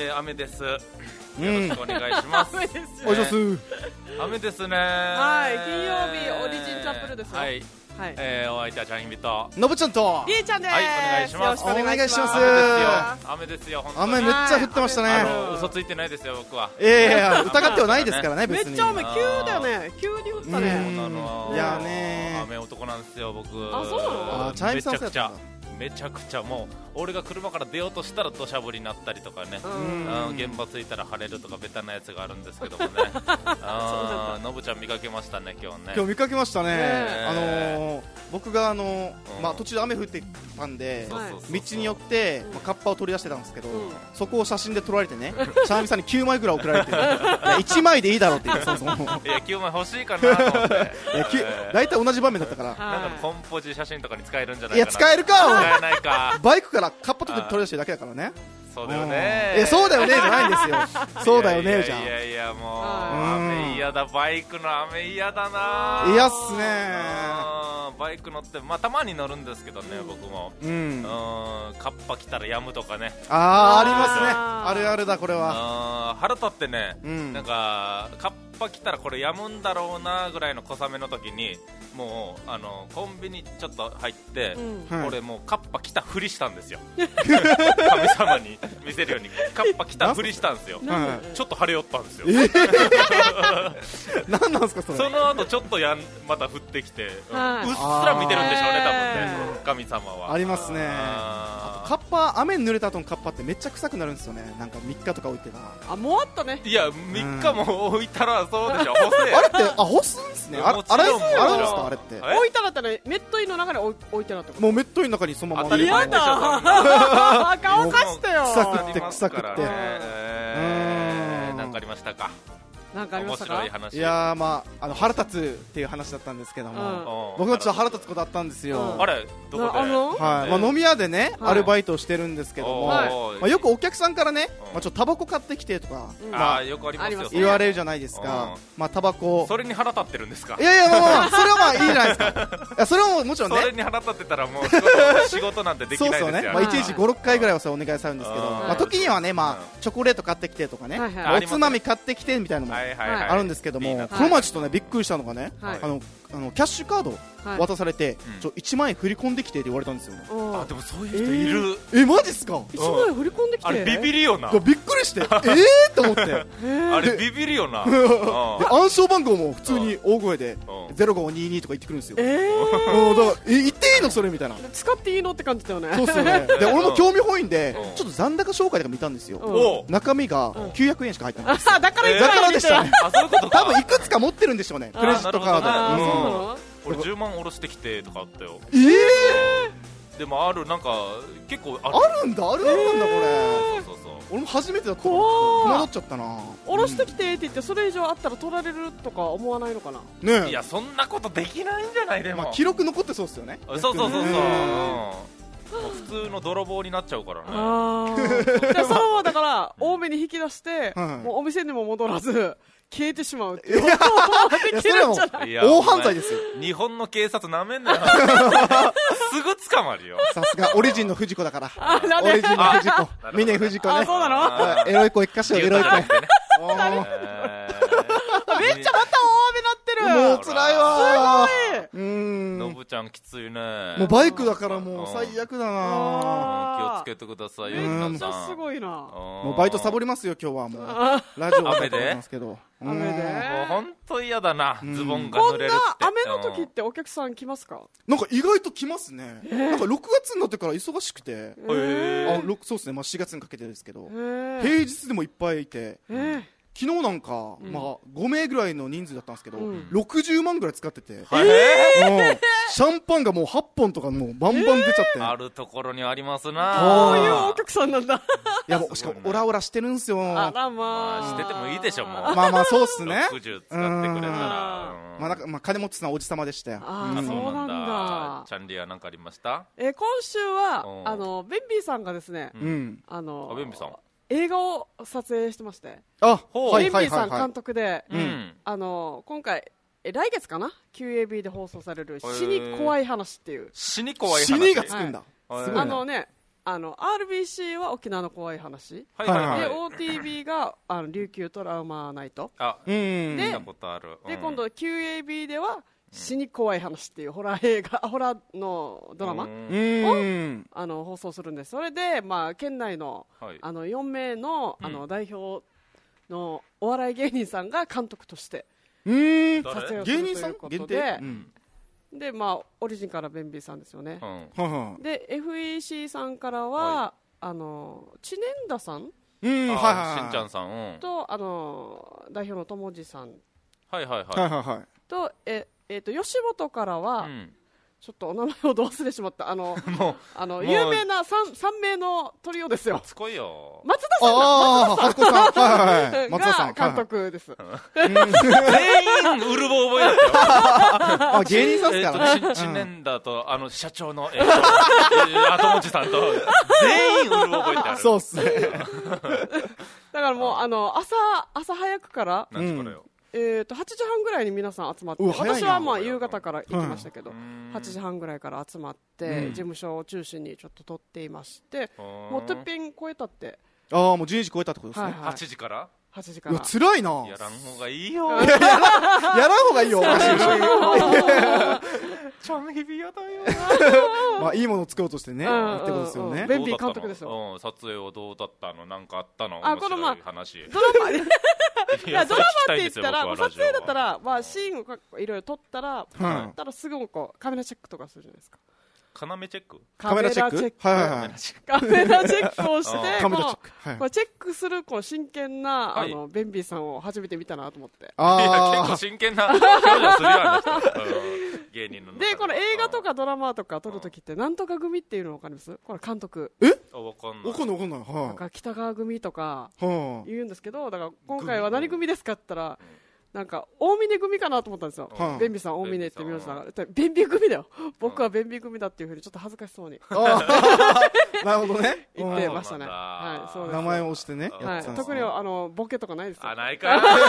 雨です。よろしくお願いします。 雨ですね。 おいします。 雨ですね。 はい、金曜日オリジンチャップルですよ。 はい。 はい、 お相手はちゃんひびとのぶちゃんとりえちゃんです。 はい、お願いします。 お願いします。 雨ですよ。本当に雨めっちゃ降ってましたね。 嘘ついてないですよ僕は。 いや疑ってはないですからね別に。 めっちゃ雨急だよね。急に降ったね。 いやね。 雨男なんですよ僕。 あ、そうなの？ チャイムさんそうやったんだ。 めちゃくちゃもう俺が車から出ようとしたら土砂降りになったりとかね、現場着いたら晴れるとかベタなやつがあるんですけどもね。のぶちゃん見かけましたね今日ね。 今日見かけましたね。僕が途中で雨降ってたんで道によってカッパを取り出してたんですけど、そこを写真で撮られてね、チャーミさんに9枚ぐらい送られて、1枚でいいだろうって言ってそもそも。 いや9枚欲しいかなと思って。 大体同じ場面だったから。 なんかコンポジ写真とかに使えるんじゃないかな。 いや使えるか。 使えないか。 バイクからカッパ取り出してるだけだからね。 そうだよね。 そうだよねじゃないんですよ。そうだよねじゃん。 いやいやもう雨嫌だ。バイクの雨嫌だな。 嫌っすね。 バイク乗ってたまに乗るんですけどね僕も。カッパ来たらやむとかね。 ありますね。あるあるだこれは。 腹立ってね。なんかカッパ来たらこれやむんだろうなぐらいの小雨の時にもうコンビニちょっと入って俺もうカッパ来たふりしたんですよ。神様に見せるようにカッパ来たふりしたんですよ。ちょっと晴れよったんですよ。 何なんですかそれ。 その後ちょっとまた降ってきてうっすら見てるんでしょうね多分ね神様は。 ありますね。カッパ雨に濡れた後のカッパってめっちゃ臭くなるんですよね。なんか3日とか置いてたら。 もうあったね。 いや3日も置いたらそうでしょ。 あれって干すんですね。洗うんですかあれって。 置いたらってね、メットインの中に置いてなってこと。 もうメットインの中にそのまま。 嫌だ。 乾かしてよ。 臭くって。 なんかありましたか。 なんかありましたか。 面白い話。 いや腹立つっていう話だったんですけども、僕もちょっと腹立つことあったんですよ。 あれどこで。 飲み屋でねアルバイトをしてるんですけども、よくお客さんからねちょっとタバコ買ってきてとかよくありますよ。 言われるじゃないですか。タバコそれに腹立ってるんですか。 いやいやそれはまあいいじゃないですか。それはもちろんね。 それに腹立ってたらもう仕事なんてできないですよ。 そうそうね。1日 5,6 回ぐらいはお願いされるんですけど、時にはねチョコレート買ってきてとかね、おつまみ買ってきてみたいなのもあるんですけども、この前ちょっとねびっくりしたのがね、キャッシュカード渡されて1万円振り込んできてって言われたんですよ。 あ、でもそういう人いる。 マジっすか。 1万円振り込んできて。 あれビビるよな。 びっくりしてと思って。 あれビビるよな。 暗証番号も普通に大声で0522とか言ってくるんですよ。だから言っていいのそれみたいな。 使っていいのって感じだよね。 そうっすよね。で俺も興味本位でちょっと残高紹介とか見たんですよ。中身が900円しか入ってない。 だからでしたね。多分いくつか持ってるんでしょうね。クレジットカード。俺10万下ろしてきてとかあったよ。でもなんか結構あるんだこれ。俺も初めてだったから戸惑っちゃったな。 下ろしてきてって言ってそれ以上あったら取られるとか思わないのかな。 いやそんなことできないんじゃない。でも記録残ってそうですよね。 そうもう普通の泥棒になっちゃうからね。 じゃあそのままだから多めに引き出してもうお店にも戻らず消えてしまうっていう。 それはもう大犯罪ですよ。 日本の警察なめんなよ。すぐ捕まるよ。 さすがオリジンの藤子だから。オリジンの藤子、峰藤子ね。 そうなの。 エロい子一箇所エロい子。 めっちゃまた大雨なってる。 もう辛いわ。 のぶちゃんきついね。 もうバイクだからもう最悪だな。 気をつけてくださいよ。 めっちゃすごいな。 もうバイトサボりますよ今日はもう。ラジオ雨でますけど。 雨で。 もう本当嫌だな。ズボンが濡れるって。 こんな雨の時ってお客さん来ますか。 なんか意外と来ますね。なんか6月になってから忙しくて。そうですね。4月にかけてですけど。平日でもいっぱいいて。昨日なんか5名ぐらいの人数だったんですけど60万ぐらい使ってて、シャンパンがもう8本とかもうバンバン出ちゃって。 あるところにありますな。 そういうお客さんなんだ。 いやもうしかもオラオラしてるんすよ。 あらまあしててもいいでしょもう。 まあそうっすね。 60使ってくれたら。 金持ちさんおじさまでしたよ。 そうなんだ。 チャンリーは何かありました。 今週はベンビーさんがですね、 ベンビーさん映画を撮影してまして、ベンビーさん監督で、今回来月かな QAB で放送される死に怖い話っていう。 死に怖い話。 死にがつくんだ。 RBC は沖縄の怖い話、 はいはいはい、 で OTB が琉球トラウマナイト、 見たことある、 で今度 QAB では死に怖い話っていうホラーのドラマを放送するんです。それで、県内の、4名の、代表のお笑い芸人さんが監督として撮影をするということで、で、オリジンからベンビーさんですよね、で FEC さんからは、知念田さん、 しんちゃんさん、 と代表の友次さん、と吉本からは、ちょっとお名前を忘れてしまった、有名な 3名のトリオですよ。 つこいよ。 松田さんが監督です。 全員うるぼ覚えだったよ。 芸人さんですからね。 知念だと社長の後持さんと全員うるぼ覚えてある。 そうっすね。 だからもう朝早くから。 何時からよ。 8時半ぐらいに皆さん集まって、私は夕方から行きましたけど、8時半ぐらいから集まって、事務所を中心にちょっと撮っていまして、もうてっぺん超えたって。 もう12時超えたってことですね。 8時から ?8 時から。 辛いな。 やらんほうがいいよ。 やらんほうがいいよ。 ちょんひびやだよ。 いいものを作ろうとしてね、ってことですよね。 ベンビー監督ですよ。 撮影はどうだったの？なんかあったの？面白い話。 ドラマって言ったら、撮影だったら、シーンをいろいろ撮ったら、すぐカメラチェックとかするじゃないですか。 カメチェック？ カメラチェックカメラチェックをして、チェックする真剣なベンビーさんを初めて見たなと思って。 結構真剣な表情するよね。芸人の中で。 で、この映画とかドラマとか撮るときって、なんとか組っていうの分かります？これ監督。 わかんない。 北川組とか言うんですけど、だから今回は何組ですかって言ったら、なんか大峰組かなと思ったんですよ。ベンビーさん大峰って名字だから、ベンビー組だよ。僕はベンビー組だっていうふうにちょっと恥ずかしそうに。 なるほどね。 言ってましたね。 名前を押してね。 特にボケとかないですよ。 ないか。今日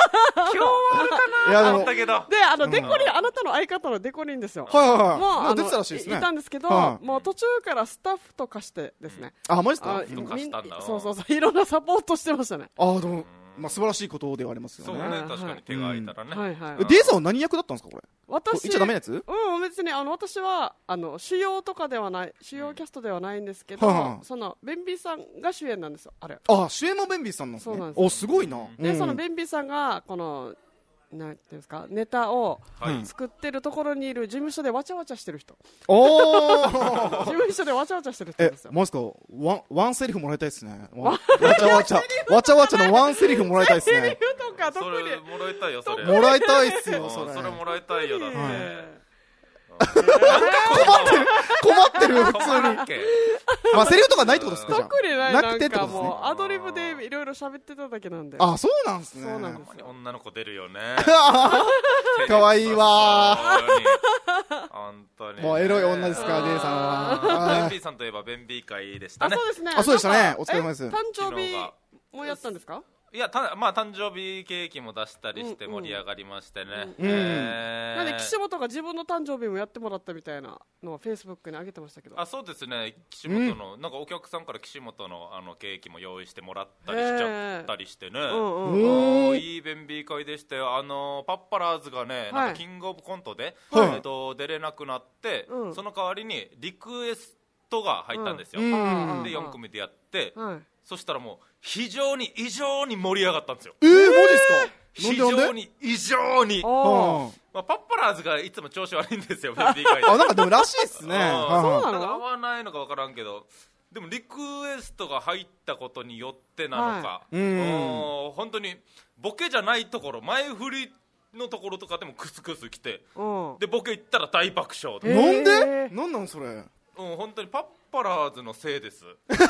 はあったけど。 で、デコリン、あなたの相方のデコリンですよ。 もう出てたらしいですね。 いたんですけど、もう途中からスタッフとかしてですね。 マジですか？ そう、いろんなサポートしてましたね。 でも素晴らしいことではありますよね。 そうね、確かに手が空いたらね。 デイさんは何役だったんですかこれ？ 私言っちゃダメなやつ？ 別に私は主要とかではない、主要キャストではないんですけど、そのベンビーさんが主演なんですよ。あれ。 主演もベンビーさんなんですね。 そうなんです。 すごいな。 で、そのベンビーさんがこのなんていうんですか、ネタを作ってるところにいる事務所でわちゃわちゃしてる人。事務所でわちゃわちゃしてる人ですよ。 マジか。ワンセリフもらいたいですね。わちゃわちゃのワンセリフもらいたいですね。 セリフとか特に。 それもらいたいよ、それ。 もらいたいっすよ、それ。 それもらいたいよ、だって。 困ってる普通に。セリフとかないってことですか？ 特にない。なんかもうアドリブでいろいろ喋ってただけなんで。 そうなんですね。 そうなんです。 女の子出るよね。 かわいいわー。本当に。 もうエロい女ですから、デイさんは。 ベンビーさんといえばベンビー会でしたね。 そうですね。 そうでしたね。お疲れ様です。 誕生日もやったんですか？ いや、誕生日ケーキも出したりして盛り上がりましてね。 なんで岸本が自分の誕生日もやってもらったみたいなのはフェイスブックに上げてましたけど。 そうですね。岸本の、なんかお客さんから岸本のケーキも用意してもらったりしちゃったりしてね。いいベンビー会でしたよ。パッパラーズがね、なんかキングオブコントで出れなくなって、その代わりにリクエストが入ったんですよ。で、4組でやって、そしたらもう非常に異常に盛り上がったんですよ。 マジですか？ 非常に異常に。パッパラーズがいつも調子悪いんですよ、ベンビー会で。 なんかでもらしいっすね。そうなの？ 合わないのか分からんけど、でもリクエストが入ったことによってなのか、本当にボケじゃないところ、前振りのところとかでもクスクス来て、でボケ行ったら大爆笑。 なんで？なんなんそれ？ 本当にパッパラーズのせいです。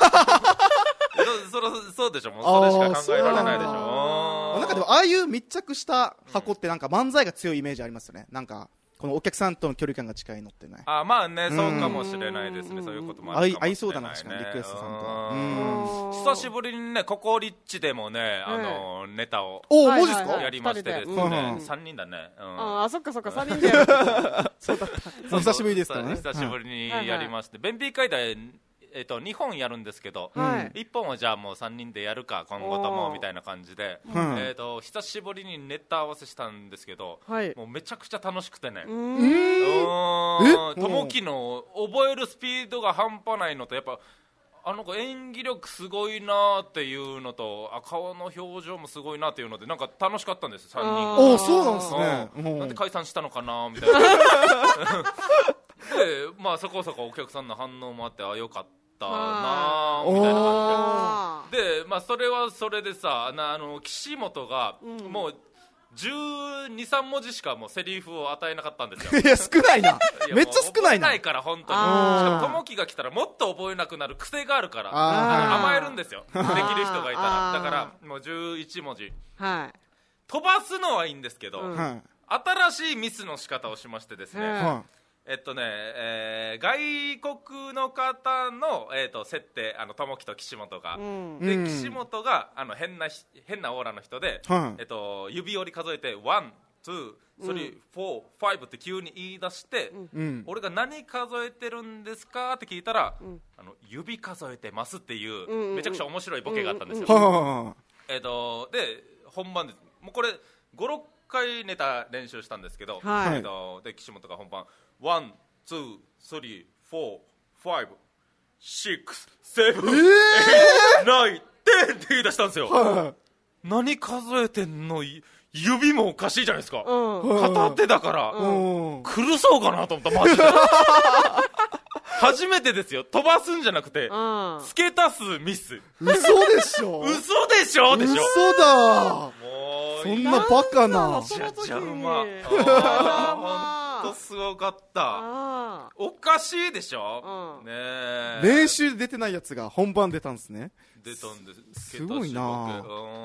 そうでしょ、もうそれしか考えられないでしょ。 なんかでもああいう密着した箱ってなんか漫才が強いイメージありますよね。なんかこのお客さんとの距離感が近いのってね。 まあね、そうかもしれないですね。そういうこともあるかもしれないね。 合いそうだな、確かにリクエストさんと。久しぶりにね、ココリッチでもね、ネタをマジですか？ やりましてですね、3人だね。 そっか3人でやる。そうだった。 久しぶりですからね。 久しぶりにやりまして、ベンビー会で 2本やるんですけど、1本はじゃあもう3人でやるか今後ともみたいな感じで、久しぶりにネタ合わせしたんですけど、もうめちゃくちゃ楽しくてね、ともきの覚えるスピードが半端ないのと、やっぱ演技力すごいなっていうのと、顔の表情もすごいなっていうので、なんか楽しかったんです3人が。 そうなんですね。 なんで解散したのかなみたいなで、まあそこそこお客さんの反応もあって、よかったなみたいな感じで、まあそれはそれでさ、岸本がもう12、13文字しかもうセリフを与えなかったんですよ。 いや少ないな、めっちゃ少ないな。 覚えないから本当に。しかも友樹が来たらもっと覚えなくなる癖があるから、甘えるんですよ、できる人がいたら。だからもう11文字、飛ばすのはいいんですけど、新しいミスの仕方をしましてですね、外国の方の、設定、友樹と岸本が、で岸本が変なオーラの人で、指折り数えて1、2、3、4、5って急に言い出して、俺が何数えてるんですかって聞いたら、指数えてますっていう、めちゃくちゃ面白いボケがあったんですよ。で本番でもうこれ5、6回ネタ練習したんですけど、で岸本が本番1、2、3、4、5、6、7、8、9、10って言い出したんですよ。何数えてんの、指もおかしいじゃないですか、片手だから、苦そうかなと思った、マジで。初めてですよ、飛ばすんじゃなくて付け足すミス。 嘘でしょ嘘でしょでしょ。 嘘だ、もうそんなバカな。 じゃじゃうま、ほんとすごかった。おかしいでしょ、ね。 練習で出てないやつが本番出たんですね。 出たんです。 すごいな。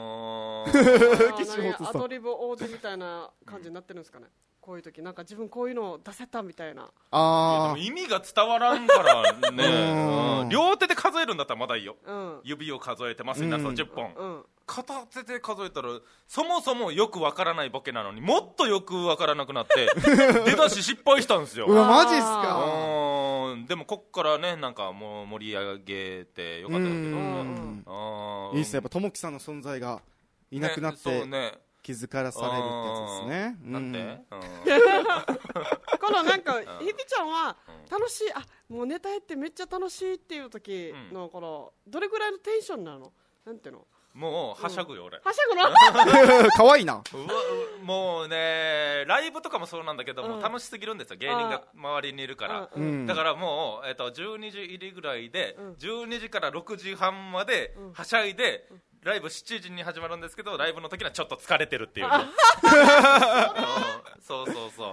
アドリブ王子みたいな感じになってるんですかね。こういう時なんか自分こういうの出せたみたいな。 でも意味が伝わらんからね。両手で数えるんだったらまだいいよ、指を数えてます皆さん10本、片手で数えたらそもそもよくわからないボケなのにもっとよくわからなくなって出だし失敗したんですよ。 マジっすか。 でもこっからね、なんかもう盛り上げてよかったですけどね。 いいっすね、やっぱ友樹さんの存在がいなくなって、気づかされるってやつですね。 なんでこのなんかひびちゃんは楽しい、もうネタやってめっちゃ楽しいっていう時のこのどれぐらいのテンションなの、なんていうの。 もうはしゃぐよ俺。 はしゃぐのかわいいな。 もうね、ライブとかもそうなんだけども楽しすぎるんですよ、芸人が周りにいるから。だからもう12時入りぐらいで12時から6時半まではしゃいで、ライブ7時に始まるんですけど、ライブの時にはちょっと疲れてるっていうね。そうそうそう。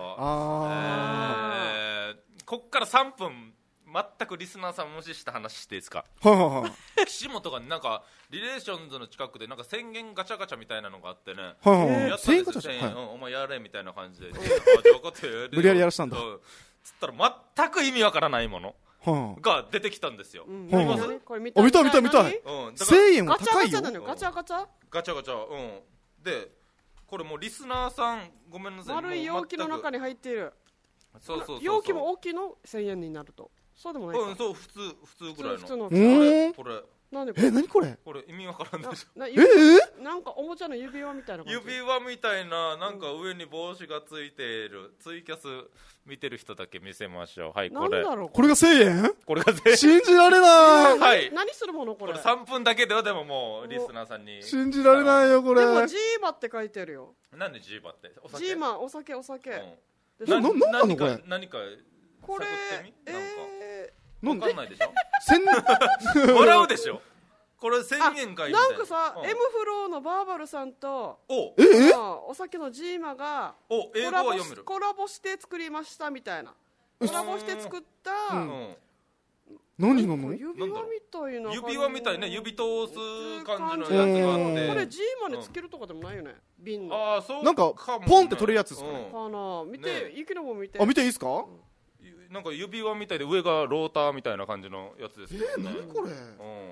こっから3分全くリスナーさん無視した話していいですか。岸本がなんかリレーションズの近くでなんか宣言ガチャガチャみたいなのがあってね、やったんですよ。お前やれみたいな感じで無理やりやらしたんだ。 つったら全く意味わからないものが出てきたんですよ。 見た見たい。1000円は高いよ。 ガチャガチャガチャガチャ。でこれもうリスナーさんごめんなさい、 丸い容器の中に入っている。 そう容器も大きいの1000円になると。そうでもないか。 そう普通ぐらいの。これ何これ。 これ意味わからんでしょ。 なんかおもちゃの指輪みたいな感じ。 指輪みたいな、なんか上に帽子がついている。ツイキャス見てる人だけ見せましょう。はい、これ。 これが1000円？ これが1000円。 信じられない。 はい。 何するものこれ。 これ3分だけではでももうリスナーさんに。 信じられないよこれ。 でもジーバって書いてるよ。 なんでジーバって？ ジーマお酒。 何これ？ 何かこれわかんないでしょ。笑うでしょ。これ1000円かい。 なんかさ、M フローのバーバルさんとお酒のジーマが英語は読める。 コラボして作りましたみたいな。コラボして作った何なの？ 指輪みたいな。 指輪みたいね、指通す感じのやつがあって。 これジーマにつけるとかでもないよね、瓶の。 なんかポンって取れるやつですかね。 かな、見て、ゆきのも見て。 見ていいですか？ なんか指輪みたいで上がローターみたいな感じのやつですね。 何これ。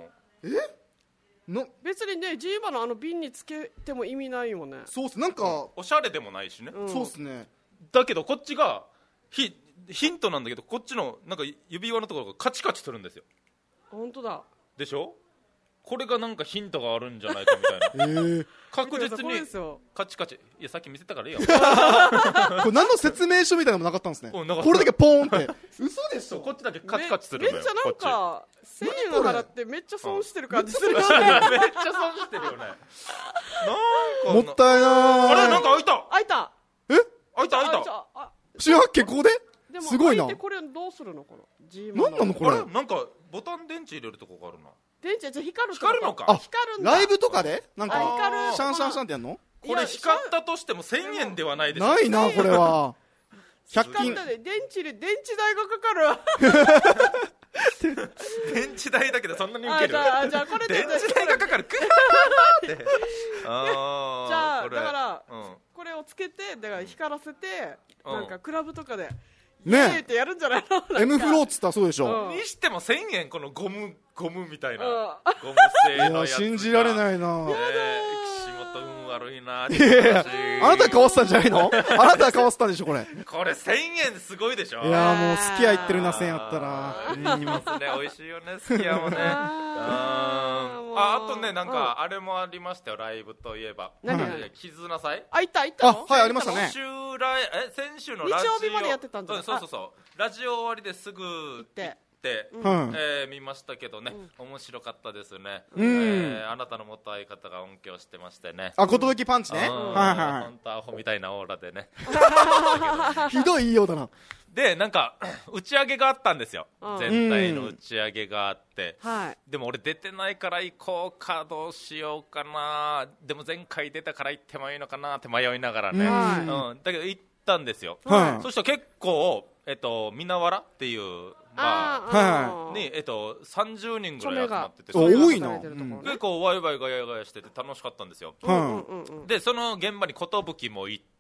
別にね、ジーマのあの瓶につけても意味ないよね。 そうっす、なんかおしゃれでもないしね。 そうっすね。 だけどこっちがヒントなんだけど、こっちのなんか指輪のところがカチカチするんですよ。 本当だでしょ。これがなんかヒントがあるんじゃないかみたいな。確実にカチカチ。いやさっき見せたからいいよ。これ何の説明書みたいなのもなかったんですね。これだけポーンって。嘘でしょ。 こっちだけカチカチするんだよ。 めっちゃなんか1000円払ってめっちゃ損してる感じするよね。 めっちゃ損してるよね。なんかもったいな。 あれなんか開いた。 開いた。 開いた。 新発見ここで。すごいな。 これどうするのかな。 何なのこれ。 なんかボタン電池入れるとこがあるな。 電池じゃ光るのか。 光るんだ。 ライブとかでなんか光るシャンシャンシャンってやんの。 これ光ったとしても1000円ではないでしょ。 ないなこれは。 100均電池代がかかる。 電池代だけどそんなに受ける。 じゃあこれで電池代がかかる。 じゃあだからこれをつけてだから光らせてなんかクラブとかでねってやるんじゃないの。 M フローっつったらそうでしょ。 にしても1000円このゴムみたいなゴム製のやつ。 信じられないな。 岸本運悪いな。 あなた買わせたんじゃないの。あなた買わせたんでしょこれ。 これ1000円すごいでしょ。 いやもうすき家行ってるな1000円あったら。 いきますね。美味しいよねすき家もね。あとねなんかあれもありましたよライブといえば。絆祭。 あいたはいありましたね。 先週のラジオ日曜日までやってたんだ。 そうラジオ終わりですぐ行って見ましたけどね、面白かったですね。あなたの元相方が音響してましてね。 ことぶきパンチね。 本当アホみたいなオーラでね。 ひどい言いようだな。 でなんか打ち上げがあったんですよ。全体の打ち上げがあって、でも俺出てないから行こうかどうしようかな。でも前回出たから行ってもいいのかなって迷いながらね。だけど行ったんですよ。そしたら結構稲わらっていうに30人ぐらい集まってて、 多いな。 結構ワイワイガヤガヤしてて楽しかったんですよ。でその現場に寿も行って、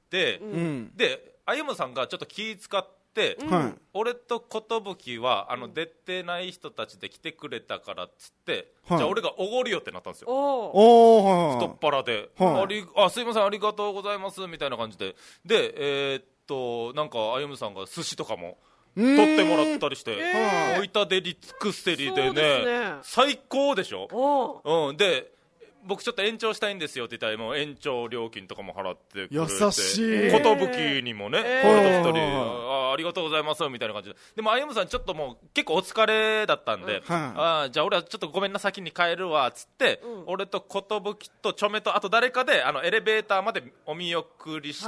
で歩夢さんがちょっと気使って俺と寿はす出てない人たちで来てくれたからっつって、じゃあ俺がおごりよってなったんですよ。太っ腹で、すいませんありがとうございますみたいな感じで、でなんか歩夢さんが寿司とかも取ってもらったりして、おいたでり尽くせりでね、最高でしょ。で僕ちょっと延長したいんですよって言ったらもう延長料金とかも払ってくれて、 優しい。 寿にもね一人ありがとうございますみたいな感じで。でも歩夢さんちょっともう結構お疲れだったんで、じゃあ俺はちょっとごめんな先に帰るわっつって、俺と寿とチョメとあと誰かでエレベーターまでお見送りして、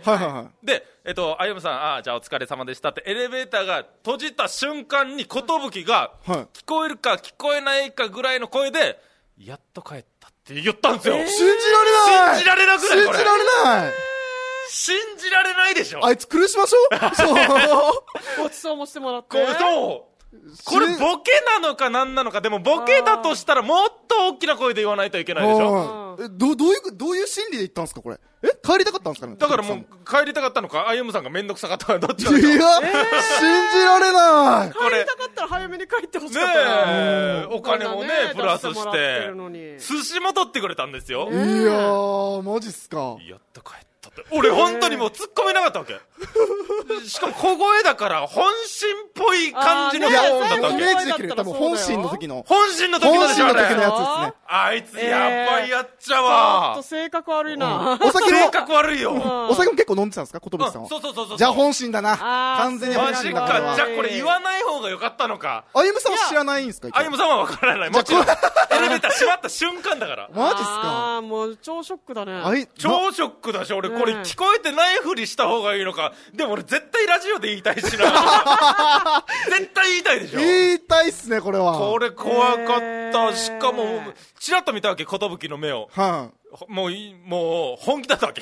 で歩夢さんじゃあお疲れ様でしたってエレベーターが閉じた瞬間に寿が聞こえるか聞こえないかぐらいの声でやっと帰ったって言ったんですよ。 信じられない。 信じられなくないこれ。 信じられない。 信じられないでしょ。 あいつ苦しましょう。そうごちそうもしてもらって。 これボケなのか何なのか。でもボケだとしたらもっと大きな声で言わないといけないでしょ。 どういう心理で言ったんですかこれ。帰りたかったんですかね。 だからもう帰りたかったのか歩夢さんが面倒くさかったのかどっちか。 いや、信じられない。 帰りたかったら早めに帰ってほしかったな。 お金もねプラスして寿司も取ってくれたんですよ。 いやーマジっすか。 やっと帰ったって。俺本当にもう突っ込めなかったわけ。しかも小声だから本心っぽい感じのトーンだったわけ。 イメージできる。多分本心の時のやつですね。 あいつやばいやっちゃわ。 ちょっと性格悪いな。 性格悪いよ。 お酒も結構飲んでたんですか寿さんは。 そうじゃあ本心だな。完全に本心だ。 マジか。じゃあこれ言わない方が良かったのか。 歩夢さんは知らないんですか。 歩夢さんは分からない。もちろんエレベーター閉まった瞬間だから。 マジっすか。 もう超ショックだね。 超ショックだし、俺これ聞こえてないふりした方がいいのか。でも俺絶対ラジオで言いたいしな。絶対言いたいでしょ。 言いたいっすねこれは。 これ怖かった。しかもチラッと見たわけ寿の目を。もう本気だったわけ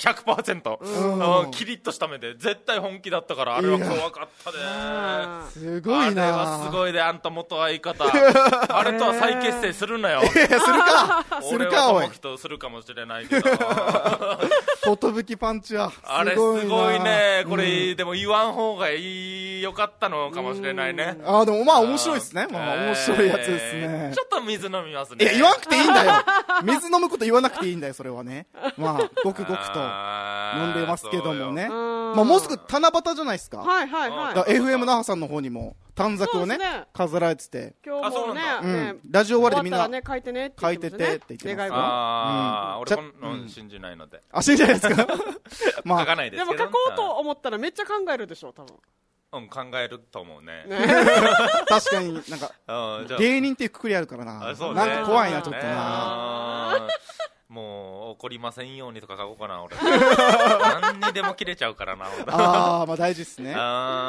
100%、キリッとした目で絶対本気だったから、あれは怖かったね。 すごいな。 あれはすごいで、あんた元相方あれとは再結成するなよ。 するか俺は友樹とするかもしれないけど寿パンチはあれすごいね。これ、でも言わん方がよかったのかもしれないね。 でもまあ面白いですね。面白いやつですね。 ちょっと水飲みますね。 言わなくていいんだよ。水飲むこと言わなくていいんだよそれはね。まあごくごくと飲んでますけどもね。もうすぐ七夕じゃないですか。 はい。 FM 那覇さんの方にも短冊をね飾られてて、 今日もねラジオ終わりでみんな書いてねって書いててって言ってます。 俺この信じないので。 信じないですか。 まあ書かないですけど。 でも書こうと思ったらめっちゃ考えるでしょ多分。 考えると思うね。 確かになんか芸人っていうくくりあるからな。なんか怖いなちょっとな。 もう怒りませんようにとか書こうかな俺。何にでも切れちゃうからな。 まあ大事ですね。 ステ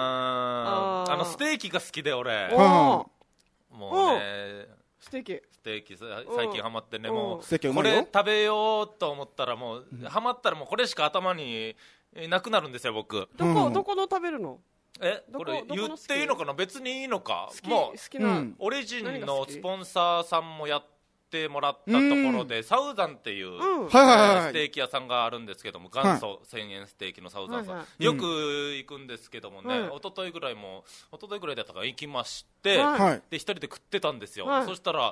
ーキが好きで俺。もうね。 ステーキ最近ハマってね、もうこれ食べようと思ったらもうハマったらもうこれしか頭になくなるんですよ僕。 どこの食べるの？ これ言っていいのかな、別にいいのか。 もうオリジンのスポンサーさんもやってもらったところで、サウザンっていうステーキ屋さんがあるんですけども、元祖1000円ステーキのサウザンさん、よく行くんですけどもね、一昨日ぐらいだったから行きまして、で一人で食ってたんですよ。そしたら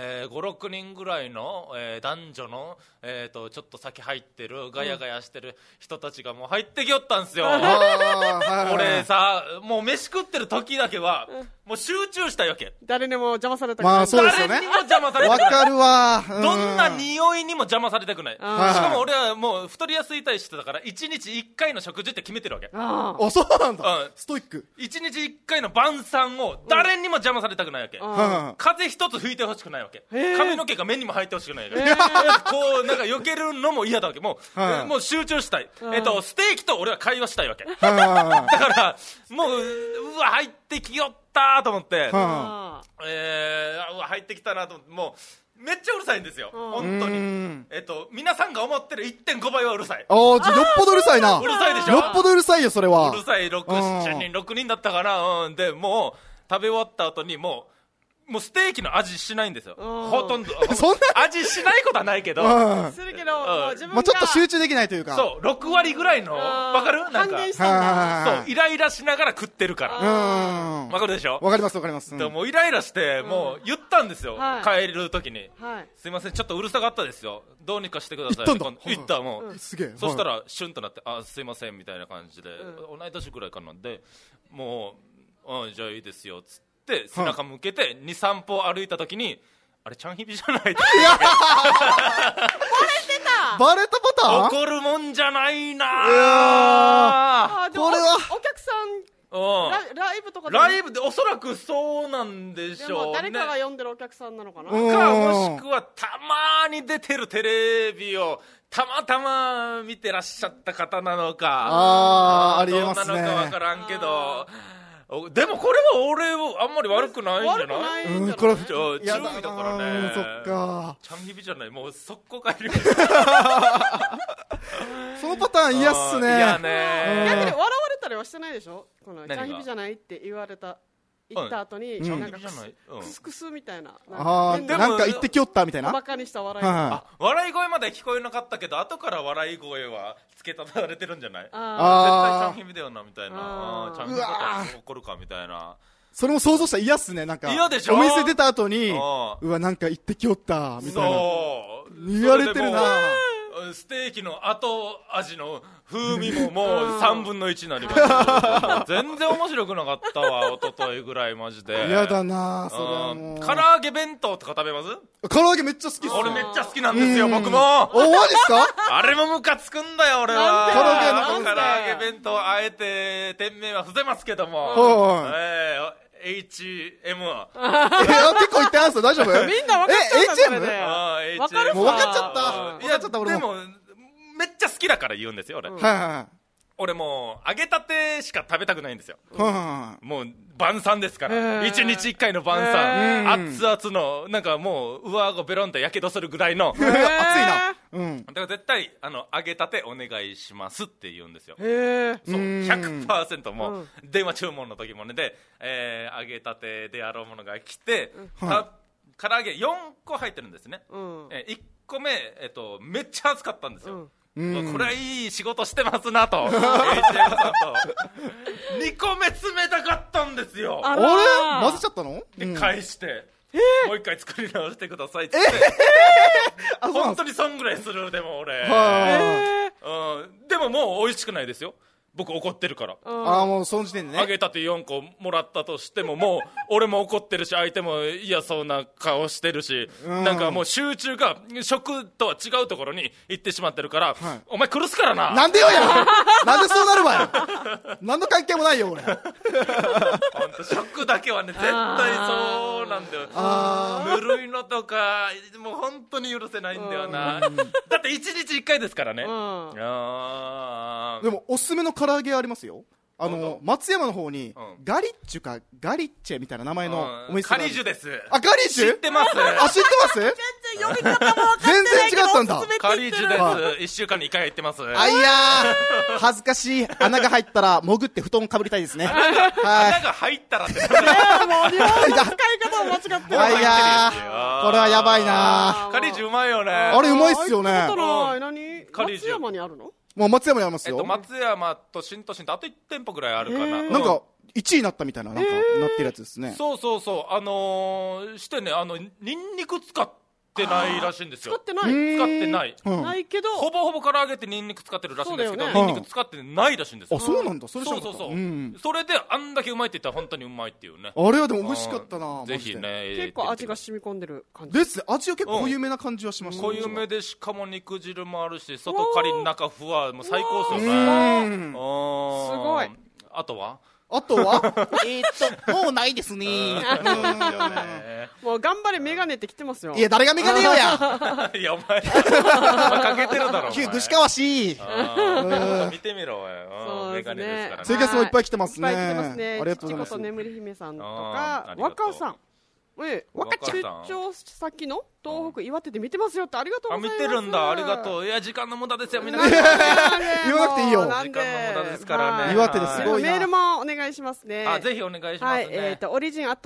5、6人ぐらいの男女のちょっと先入ってるガヤガヤしてる人たちがもう入ってきよったんですよ。俺さ、もう飯食ってる時だけはもう集中したいわけ。 誰にも邪魔されたくない。 まあそうですよね。 誰にも邪魔されたくない。 わかるわ。 どんな匂いにも邪魔されたくない。しかも俺はもう太りやすい体質だから1日1回の食事って決めてるわけ。 そうなんだ。ストイック。 1日1回の晩餐を誰にも邪魔されたくないわけ。風一つ吹いてほしくないわけ。髪の毛が目にも入ってほしくないわけ。こうなんか避けるのも嫌だわけ。もう集中したい。ステーキと俺は会話したいわけ。だからもううわ入ってきよったと思って、うわ入ってきたなと思って、もうめっちゃうるさいんですよ本当に。皆さんが思ってる 1.5 倍はうるさい。 じゃよっぽどうるさいな。 うるさいでしょ。 よっぽどうるさいよそれは。 うるさい。6人だったかな。でもう食べ終わった後にもうステーキの味しないんですよ。ほとんどそんな味しないことはないけど、 するけど自分がちょっと集中できないというか。 そう6割ぐらいのわかる、なんかそうイライラしながら食ってるから。わかるでしょ。 わかります。 でもイライラしてもう言ったんですよ、帰る時に。すいませんちょっとうるさかったですよ、どうにかしてください。言ったもうすげえ。 そしたらシュンとなって、すいませんみたいな感じで、同い年ぐらいかなんで、もうじゃあいいですよっつってで背中向けて 2,3 歩歩いた時に、あれちゃんひびじゃないってバレたパターン。 怒るもんじゃないな。 これはお客さんライブとかライブでおそらくそうなんでしょうね。 誰かが呼んでるお客さんなのかな。 もしくはたまに出てるテレビをたまたま見てらっしゃった方なのか、 ありえますね。 どうなのかわからんけど、でもこれは俺あんまり悪くないんじゃない？ これは注意だからね。 そっか。 ちゃんひびじゃない、もう速攻帰る。 そのパターン嫌っすね。 嫌ね。 逆に笑われたりはしてないでしょ。このちゃんひびじゃないって言われた。行った後になんかクスクスみたいな、 なんか言ってきよったみたいなバカにした笑い声。 笑い声まで聞こえなかったけど、後から笑い声は付け足されてるんじゃない？絶対ちゃんひびだよなみたいな、ちゃんひびだったら怒るかみたいな。 それも想像したら嫌っすね。なんか嫌でしょ。 お店出た後にうわなんか言ってきよったみたいな言われてるな。 ステーキの後味の風味ももう3分の1になりました全然面白くなかったわ一昨日ぐらいマジで。 嫌だなそれはもう。 唐揚げ弁当とか食べます？ 唐揚げめっちゃ好きっす。 俺めっちゃ好きなんですよ僕も。 マジっすか？ あれもムカつくんだよ俺は。唐揚げ弁当あえて店名は伏せますけども、HM 結構言ってます大丈夫？ みんな分かっちゃった。 分かる？もう分かっちゃった。いやちょっと俺もでもめっちゃ好きだから言うんですよ俺。俺もう揚げたてしか食べたくないんですよ。もう晩餐ですから1日1回の晩餐、熱々のなんかもう上顎ベロンとやけどするぐらいの熱いな。 だから絶対揚げたてお願いしますって言うんですよ。そう 100% もう電話注文の時もねで、揚げたてであろうものが来て、唐揚げ4個入ってるんですね。1個目めっちゃ熱かったんですよ。これはいい仕事してますなと HM さんと2個目冷たかったんですよ。 あれ混ぜちゃったの？ で返してもう一回作り直してくださいって本当にそんぐらいする。でも俺でももう美味しくないですよ。 僕怒ってるから。 もうその時点でね。 揚げたて4個もらったとしても、もう俺も怒ってるし、相手も嫌そうな顔してるし、なんかもう集中が食とは違うところに行ってしまってるから、お前苦すからな。 なんでよやなんでそうなるわよ何の関係もないよ俺本当食だけはね絶対そうなんだよ。ぬるいのとかもう本当に許せないんだよな。だって1日1回ですからね。 でもおすすめの唐揚げありますよ。松山の方に、ガリッチュかガリッチェみたいな名前のお店がガリジュです。 ガリッチュ知ってます。 知ってます全然読み方も分かって全ないけど然違ったんだ。 ガリジュです。1週間に1回行ってます。 いやー恥ずかしい。穴が入ったら潜って布団かぶりたいですね。穴が入ったらって。 もう日本の使い方を間違ってる。 いやーこれはやばいな。 ガリジュうまいよね。 あれうまいっすよね。 松山にあるの？ もう松山にありますよ。 松山と新都心とあと1店舗ぐらいあるかな。 なんか1位になったみたいな、なんかなってるやつですね。 そうしてね、ニンニク使ってないらしいんですよ。 使ってない。 ないけどほぼほぼ唐揚げってニンニク使ってるらしいんですけど、ニンニク使ってないらしいんですよ。 そうなんだ。それそうそれであんだけうまいって言ったら本当にうまいっていうね。 あれはでも美味しかったな。 ぜひね。 結構味が染み込んでる感じですね。味は結構濃ゆめな感じはしました。 濃ゆめでしかも肉汁もあるし、外カリ中ふわ、もう最高ですよね。 すごい。 あとはもうないですね。 もう頑張れメガネって来てますよ。 いや誰がメガネよや。 いやお前かけてるだろ。 旧具志川市。 見てみろよ。メガネですからね。 ツイキャスもいっぱい来てますね。 ありがとうございます。眠り姫さんとか若さん。若ちゃん出張先の東北岩手で見てますよってありがとうございます。 見てるんだ、ありがとう。いや時間の無駄ですよ、みんな。 言わなくていいよ。 時間の無駄ですからね。 岩手ですごいな。 メールもお願いしますね。 ぜひお願いしますね。 オリジン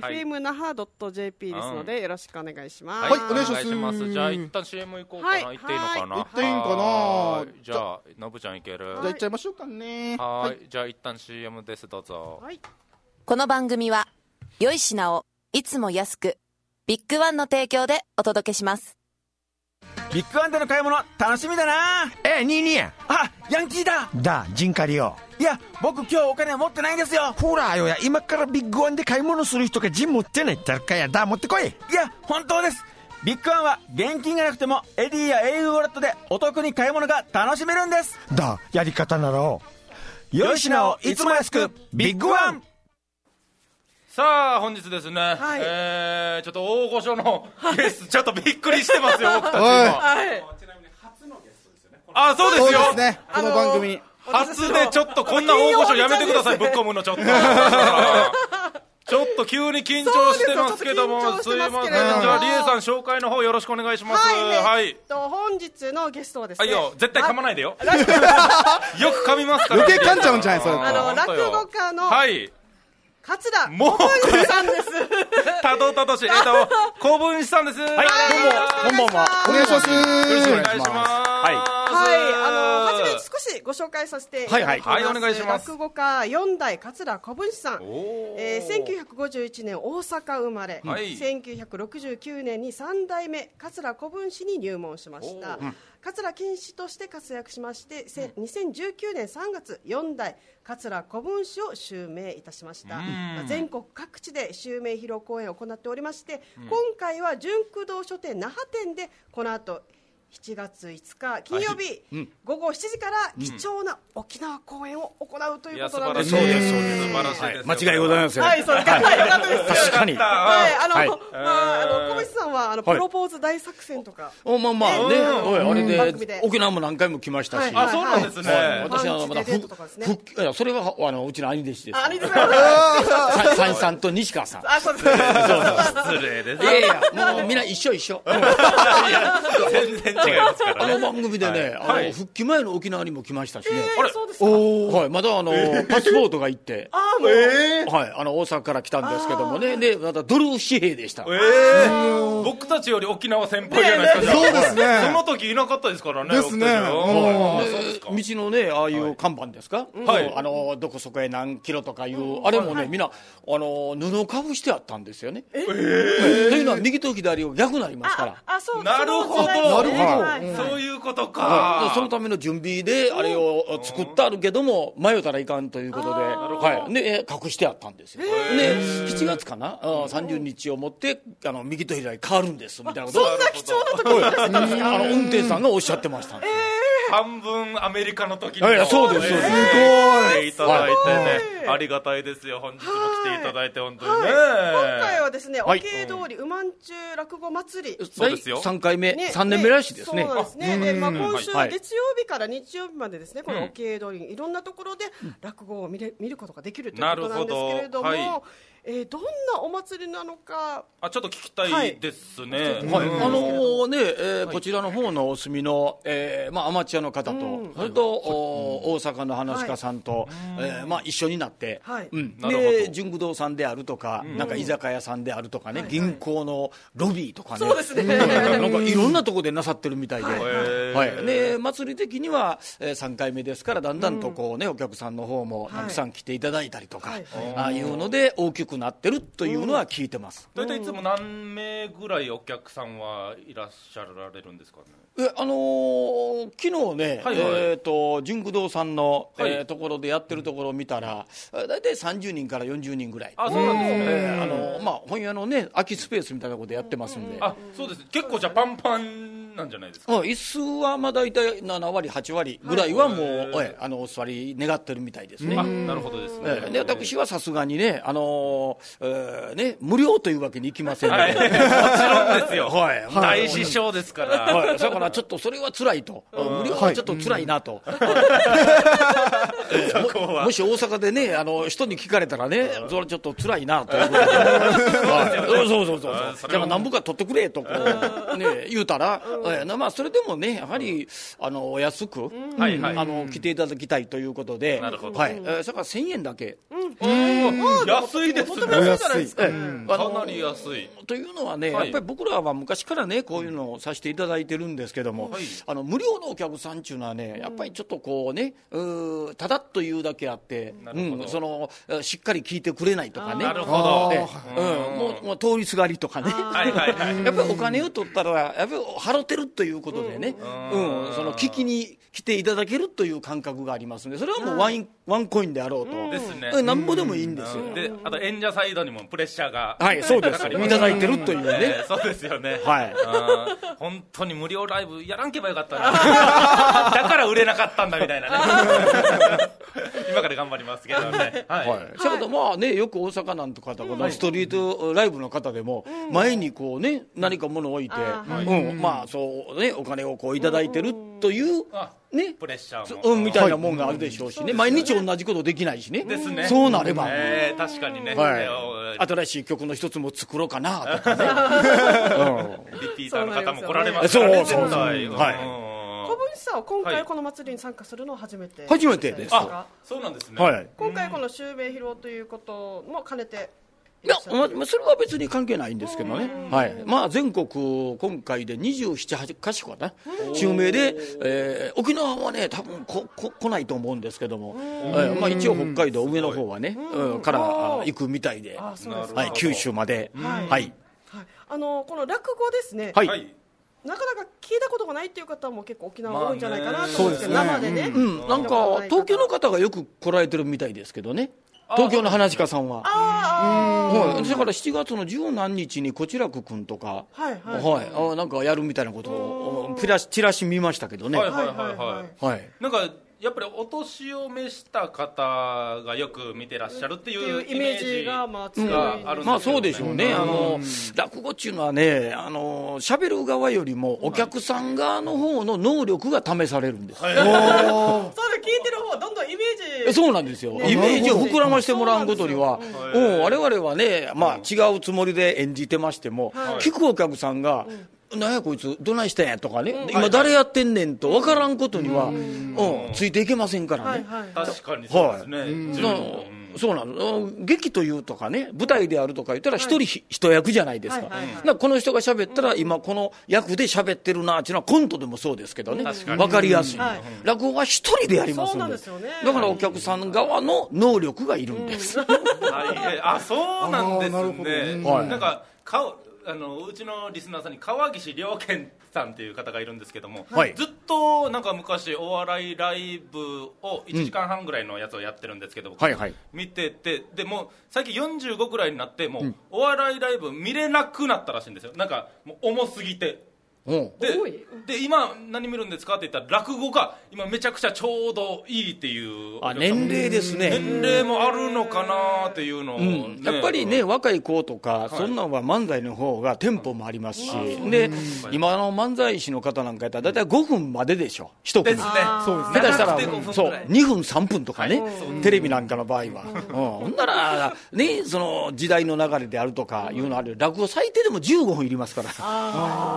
@fmnaha.jp ですのでよろしくお願いします。 はい、お願いします。 じゃあ一旦 CM 行こうかな。行っていいのかな。 行っていいんかな。 じゃあのぶちゃんいける。 じゃあ行っちゃいましょうかね。 はい、じゃあ一旦 CM です、どうぞ。 この番組は良い品をいつも安くビッグワンの提供でお届けします。 ビッグワンでの買い物楽しみだな。 ニーニーや。 ヤンキーだ。 ジンカリよ。 いや僕今日お金持ってないんですよ。 ほらよや、今からビッグワンで買い物する人がジン持ってないったらかや。持ってこい。 いや本当です。ビッグワンは現金がなくてもエディや au ウォレットでお得に買い物が楽しめるんです。 やり方なら良い品をいつも安くビッグワン。 さあ本日ですね、ちょっと大御所のゲストちょっとびっくりしてますよ僕たちも。ちなみに初のゲストですよね。そうですよ。 そうですね。この番組初でちょっとこんな大御所やめてください。ぶっ込むのちょっと。ちょっと急に緊張してますけども、すいません。じゃあリエさん紹介の方よろしくお願いします。 はい。本日のゲストはですね。 絶対噛まないでよ。よく噛みますから。 余計噛んじゃうんじゃないそれ。 落語家の桂小文さんです。 たどたどし小文さんです。はい、 どうもこんばんは。お願いします。よろしくお願いします。 初め少しご紹介させていただきます。 お願いします。 落語家4代桂小文さん。1951年大阪生まれ。1969年に3代目桂小文氏に入門しました。桂金氏として活躍しまして、2019年3月4代桂小文氏を襲名いたしました。全国各地で襲名披露公演を行っておりまして、今回は純駆動書店那覇店でこの後7月5日金曜日午後7時から貴重な沖縄公演を行うということなんです。 そうです、素晴らしいです。 間違いございません。 はい、そうです。確かに。 小林さんはプロポーズ大作戦とか。 あれで沖縄も何回も来ましたし。 そうなんですね。 私はまだそれはうちの兄弟子です。 兄弟子三さんと西川さん。 そうです。 失礼です。 いやいや、もうみんな一緒。 全然違いますからね。 番組でね、復帰前の沖縄にも来ましたしね。 そうですか。 まだパスポートが行って、大阪から来たんですけどもね。でまたドル紙幣でした。 僕たちより沖縄先輩じゃないですか。 そうですね。 その時いなかったですからね。 ですね。 道のね、ああいう看板ですか、 はい、 どこそこへ何キロとかいう、あれもね、みんな布をかぶしてあったんですよね。というのは右と左を逆になりますから。 なるほど、そういうことか。 そのための準備であれを作ってあるけども迷ったらいかんということで、隠してあったんですよ。で7月かな、30日をもって右と左変わるんですみたいなことをそんな貴重な時に運転手さんがおっしゃってました。 半分アメリカの時にそうです、そうです。すごい。 来ていただいてね、ありがたいですよ。本日も来ていただいて本当にね。 今回はですね、おけい通りうまんちゅう落語祭り。 そうですよ。 3回目、3年目らしいですね。 そうなんですね。で、今週月曜日から日曜日までですね、このおけい通りいろんなところで落語を見ることができるということなんですけれども、どんなお祭りなのかちょっと聞きたいですね。 こちらの方のお住みのアマチュアの方と、それと大阪の噺家さんと一緒になって、で純駆動さんであるとか、なんか居酒屋さんであるとかね、銀行のロビーとかね、 そうですね、 なんかいろんなところでなさってるみたいで、祭り的には3回目ですから、だんだんとこうね、お客さんの方もたくさん来ていただいたりとかいうので大きくなってるというのは聞いてます。 大体いつも何名ぐらいお客さんはいらっしゃられるんですかね。 昨日ね、純駆動さんのところでやってるところを見たら、大体30人から40人ぐらい。 そうなんですね。 本屋のね、空きスペースみたいなことでやってますんで。 そうです。結構じゃあパンパンなんじゃないですか。 椅子は大体7割8割ぐらいはもうお座り願ってるみたいですね。 なるほどですね。 で、私はさすがにね、無料というわけにいきませんので、 もちろんですよ。大師匠ですから。 だからちょっとそれは辛いと、無料はちょっと辛いなと。もし大阪でね、人に聞かれたらね、それはちょっと辛いなということで、そうだから何ぼか取ってくれと言うたら、それでもね、やはりお安く来ていただきたいということで、それから1000円だけ。 安いですね。かなり安い。 というのはね、やっぱり僕らは昔からね、こういうのをさせていただいてるんですけども、無料のお客さんっていうのはね、やっぱりちょっとこうね、ただというだけあって、しっかり聞いてくれないとかね、 なるほど、 もう通りすがりとかね、やっぱりお金を取ったら、やっぱり払ってるということでね、その聞きに来ていただけるという感覚がありますので、それはもうワンコインであろうと、なんぼでもいいんですよ。 で、あと演者サイドにもプレッシャーが、 そうです、いただいてるというね、 そうですよね。本当に無料ライブやらんけばよかったな。だから売れなかったんだみたいなね。今から頑張りますけどね。 それとよく大阪なんとかこのストリートライブの方でも前にこうね、何か物を置いて、そうね、お金をこういただいてるというね、 プレッシャーもみたいなもんがあるでしょうしね、毎日同じことできないしね。 ですね。 そうなれば確かにね、 新しい曲の一つも作ろうかなとかね。 リピーターの方も来られますからね。 そう小文さんは今回この祭りに参加するのは初めてですか。そうなんですね。 今回この襲名披露ということも兼ねて、 いや、それは別に関係ないんですけどね、全国今回で27、8か所かな、襲名で、沖縄はね、多分来ないと思うんですけども、一応北海道上の方はね、から行くみたいで、九州まで。この落語ですね、なかなか聞いたことがないっていう方も結構沖縄多いんじゃないかなと思うんですけど、生でね、 なんか東京の方がよく来られてるみたいですけどね、東京の噺家さんは。だから7月の十何日にこちらく君とかなんかやるみたいなことをチラシ見ましたけどね。 なんかやっぱりお年を召した方がよく見てらっしゃるっていうイメージがあるんですよね。 そうでしょうね。落語っていうのはね、喋る側よりもお客さん側の方の能力が試されるんです。 そうで聞いてる方どんどんイメージ。 そうなんですよ。イメージを膨らましてもらうことには、我々はね、違うつもりで演じてましても、聞くお客さんがなんやこいつどないしたんやとかね、今誰やってんねんと分からんことにはついていけませんからね。 確かにそうですね。 そうなの。劇というとかね、舞台であるとか言ったら一人一役じゃないですか。だからこの人が喋ったら今この役で喋ってるなっていうのはコントでもそうですけどね、分かりやすい。落語は一人でやりますんで、だからお客さん側の能力がいるんです。 あ、そうなんですね。なんかうちのリスナーさんに川岸良健さんっていう方がいるんですけども、ずっとなんか昔お笑いライブを1時間半ぐらいのやつをやってるんですけど、見てて、でもう最近45ぐらいになってもうお笑いライブ見れなくなったらしいんですよ。なんかもう重すぎて。で今何見るんですかって言ったら落語が今めちゃくちゃちょうどいいっていう。 年齢ですね。 年齢もあるのかなっていうのを、 やっぱりね、若い子とかそんなんは漫才の方がテンポもありますし、で今の漫才師の方なんかやったらだいたい5分まででしょ、一組。下手したらそう2分3分とかね、テレビなんかの場合は。ほんならね、その時代の流れであるとかいうのある。落語最低でも15分いりますから、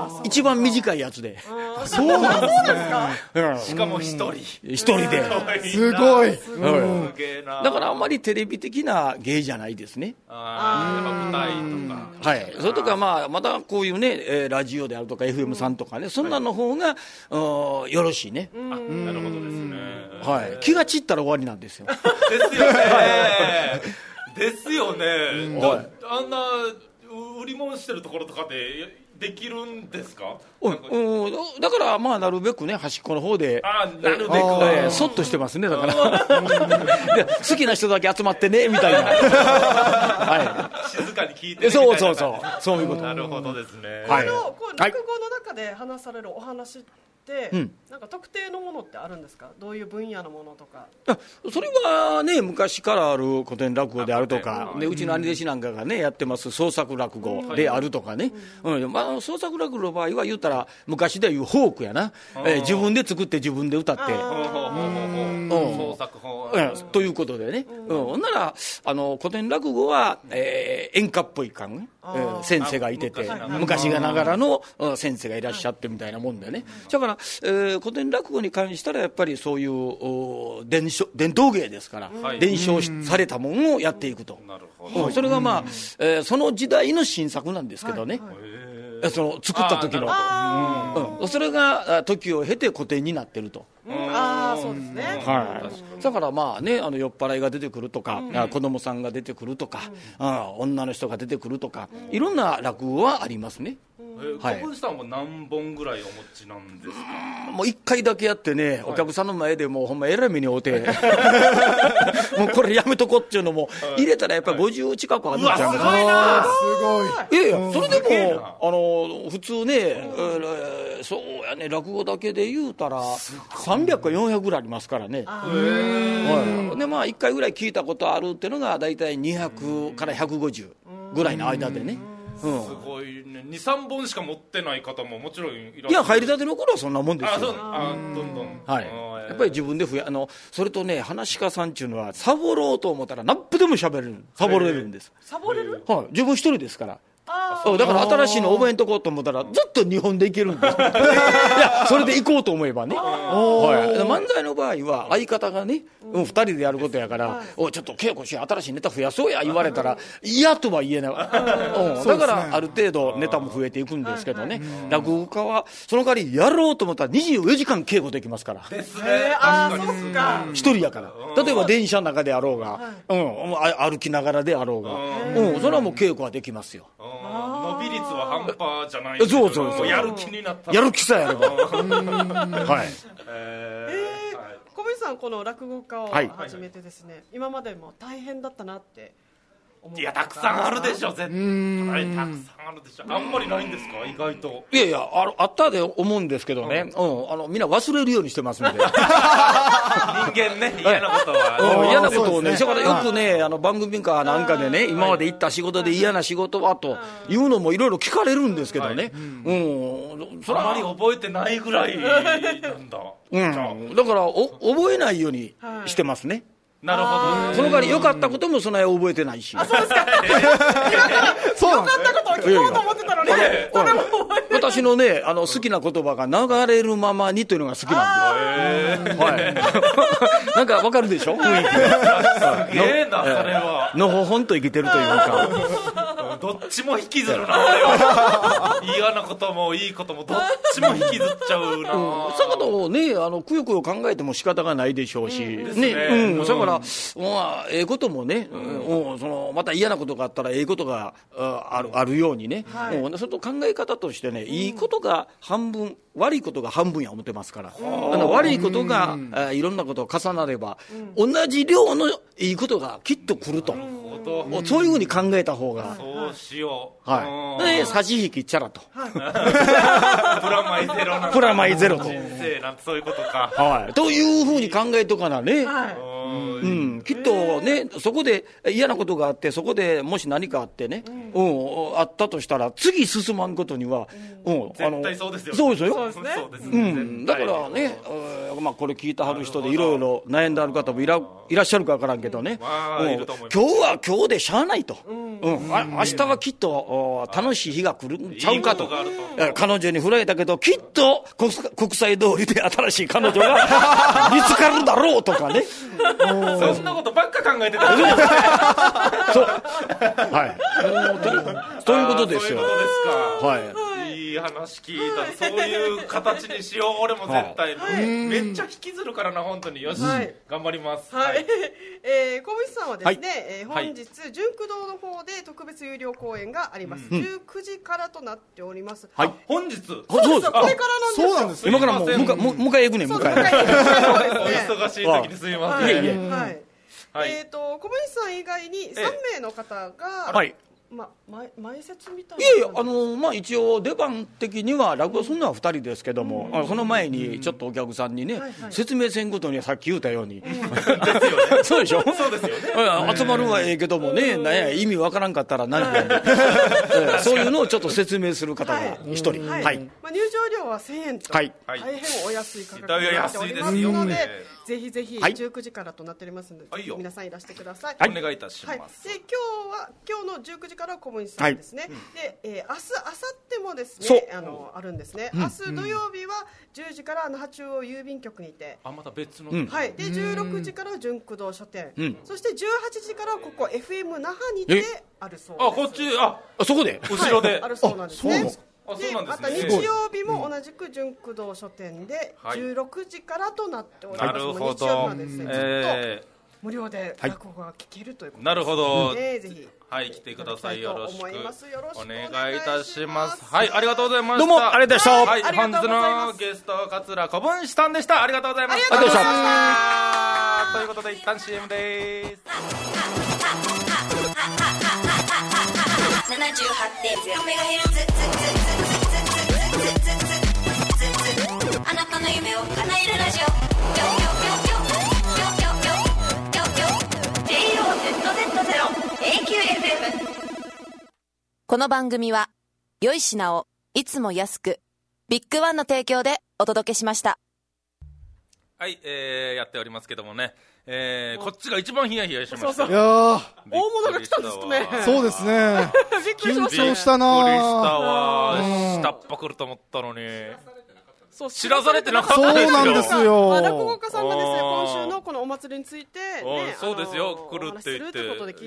一番短いやつで。 そうなんですか。しかも一人ですごい。 だからあんまりテレビ的な芸じゃないですね。 舞台とか。 それとかまたこういうね、ラジオであるとか FM さんとかね、そんなの方がよろしいね。 なるほどですね。 気が散ったら終わりなんですよ。 ですよね。ですよね。あんな売り物してるところとかできるんですか？ だからまあなるべくね、端っこの方でなるべくそっとしてますね。だから好きな人だけ集まってねみたいな、 静かに聞いてねみたいな。 そういうこと。 なるほどですね。 落語の中で話されるお話ってなんか特定のものってあるんですか？どういう分野のものとか。 それはね、昔からある古典落語であるとかで、うちの兄弟子なんかがねやってます創作落語であるとかね、創作落語の場合は言ったら昔でいうフォークやな、自分で作って自分で歌って創作法ということでね、ほんなら古典落語は演歌っぽい感、先生がいてて昔がながらの先生がいらっしゃってみたいなもんでね。だから古典落語に関したらやっぱりそういう伝統芸ですから、伝承されたものをやっていくと。それがまあその時代の新作なんですけどね、その作った時の、それが時を経て古典になってると。 そうですね。 だからまあね、酔っ払いが出てくるとか、子供さんが出てくるとか、女の人が出てくるとか、いろんな落語はありますね。 小渕さんは何本ぐらいお持ちなんですか？ もう1回だけやってね、お客さんの前でもうほんまえらい目に遭うてもうこれやめとこっていうのも入れたらやっぱり50近くあるんちゃいます。 すごい。 いやそれでも普通ね、そうやね、落語だけで言うたら300か400ぐらいありますからね。でまあ1回ぐらい聞いたことあるっていうのがだいたい200から150ぐらいの間でね。 すごいね。2、3本しか持ってない方ももちろんいらっしゃる。 いや、入りたての頃はそんなもんですよ。 どんどん。 やっぱり自分でそれとね、噺家さんっていうのはサボろうと思ったら何分でもサボれるんです。 サボれる？ 自分一人ですから。だから新しいの覚えんとこうと思ったらずっと日本でいけるんです。いや、それで行こうと思えばね。漫才の場合は相方がね、2人でやることやから、ちょっと稽古しよう、新しいネタ増やそうや言われたら嫌とは言えない。だからある程度ネタも増えていくんですけどね、落語家はその代わりやろうと思ったら24時間稽古できますから。 ですね。 一人やから。例えば電車の中であろうが、歩きながらであろうが、それはもう稽古はできますよ。 伸び率は半端じゃない。 そうやる気になった。 やる気さえあれば。 小渕さん、この落語家を始めてですね、今までも大変だったなって思う。 いや、たくさんあるでしょ、絶対。たくさんあるでしょ。あんまりないんですか、意外と。 いやあったで思うんですけどね、みんな忘れるようにしてますんで。人間ね、嫌なことは。 嫌なことをね、だからよくね、番組かなんかでね、今まで行った仕事で嫌な仕事はというのもいろいろ聞かれるんですけどね。 あまり覚えてないぐらいなんだ。 だから覚えないようにしてますね。 なるほど。 その代わり良かったこともそんなに覚えてないし。 そうですか。良かったことを聞こうと思ってたのに、それも覚えてない。 私のね、好きな言葉が流れるままにというのが好きなんです。はい。なんかわかるでしょ、雰囲気が。 すげえな、それは。 のほほんと生きてるというか。 どっちも引きずるな、俺は。嫌なこともいいこともどっちも引きずっちゃうな。 そういうことをね、くよくよ考えても仕方がないでしょうし。ね。だから、まあ、ええこともね、また嫌なことがあったらええことがあるようにね。それと考え方としてね、いいことが半分、悪いことが半分や思ってますから。悪いことがいろんなことを重なれば、同じ量のいいことがきっと来ると。そういうふうに考えた方が。 そうしよう。はい。で、差し引きチャラと。 プラマイゼロなんプラマイゼロと。 人生なんてそういうことか。 はい。というふうに考えとかなね。きっとね、そこで嫌なことがあって、そこでもし何かあってね、あったとしたら、次進まんことには、 絶対そうですよ。 そうですよ。 そうですね。 だからね、まあこれ聞いてはる人でいろいろ悩んである方もいらっしゃるかわからんけどね、今日は今日でしゃあないと。明日はきっと楽しい日が来るんちゃうかと。彼女に振られたけど、きっと国際通りで新しい彼女が見つかるだろうとかね。 そんなことばっか考えてた。 そう。はい。ということですよ。 そういうことですか。 はい。 いい話聞いた。そういう形にしよう。俺も絶対。めっちゃ引きずるからな、本当に。よし、頑張ります。 はい。小渕さんはですね、本日純駆動の方で特別有料公演があります。19時からとなっております。 はい。本日。 そうです。これからなんですよ。 そうなんです。 今からもう迎え行くねん、迎え。 お忙しい時にすみません。 はい。小渕さん以外に3名の方が、前説みたいな。 いやいや、まあ一応出番的には落語するのは2人ですけども、その前にちょっとお客さんにね、説明せんことにはさっき言うたように。そうでしょ。 そうですよね。 集まるはええけどもね、なんや意味わからんかったら何でそういうのをちょっと説明する方が1人。はい。 入場料は1000円と、大変お安い価格になっておりますので、ぜひぜひ19時からとなっておりますので、皆さんいらしてください。 お願いいたします。 で、今日の19時から小渕さんですね。で、明日、明後日もですね、あるんですね。明日土曜日は10時から那覇中央郵便局にて、 また別の。 はい。で、16時から純駆動書店、そして18時からここ FM 那覇にてあるそうです。 こっち、 そこで後ろであるそうなんですね。 で、 また日曜日も同じく純駆動書店で16時からとなっております。 なるほど。 日曜日なんですね。ずっと無料で落語が聞けるということで。 なるほど。 ぜひ。 はい、来てください。よろしくお願いいたします。はい、ありがとうございました。 どうもありがとうございました。 はい、本日のゲスト桂小渕さんでした。ありがとうございました。 ありがとうございました。ということで一旦 CM です。 78.0MHz あなたの夢を叶えるラジオ。 この番組は良い品をいつも安くビッグワンの提供でお届けしました。 はい、やっておりますけどもね、こっちが一番ヒヤヒヤしました。 そういや大物が来たんですね。 そうですね。緊張したな。 びっくりしたわ。下っ端来ると思ったのに。知らされてなかったですよ。そうなんですよ。 落語家さんがですね、今週のこのお祭りについてね、 そうですよ、来るって言って、